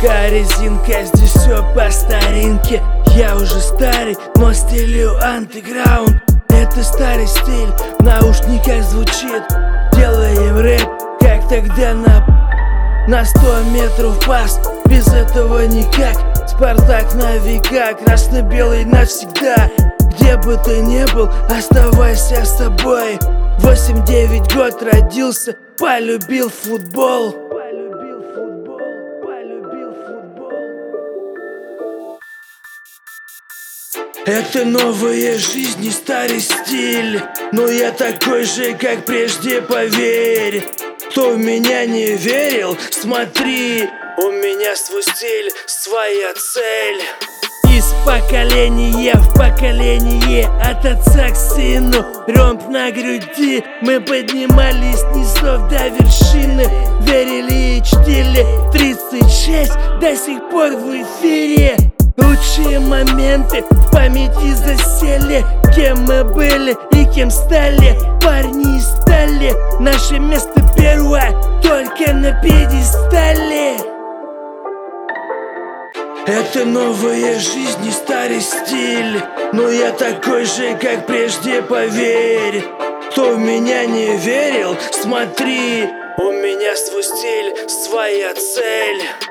Резинка, резинка, здесь все по старинке. Я уже старый, но стилю андеграунд. Это старый стиль, в наушниках звучит. Делаем рэп, как тогда на 100 метров пас. Без этого никак. Спартак на века, красно-белый навсегда. Где бы ты ни был, оставайся с собой. 8-9 год родился, полюбил футбол. Это новая жизнь и старый стиль, но я такой же, как прежде, поверь. Кто в меня не верил, смотри, у меня свой стиль, своя цель. Из поколения в поколение, от отца к сыну, ромб на груди. Мы поднимались низов до вершины, верили и чтили. 36 до сих пор в эфире. Лучшие моменты в памяти засели. Кем мы были и кем стали, парни из стали. Наше место первое, только на пьедестале. Это новая жизнь и старый стиль, но я такой же, как прежде, поверь. Кто в меня не верил, смотри, у меня свой стиль, своя цель.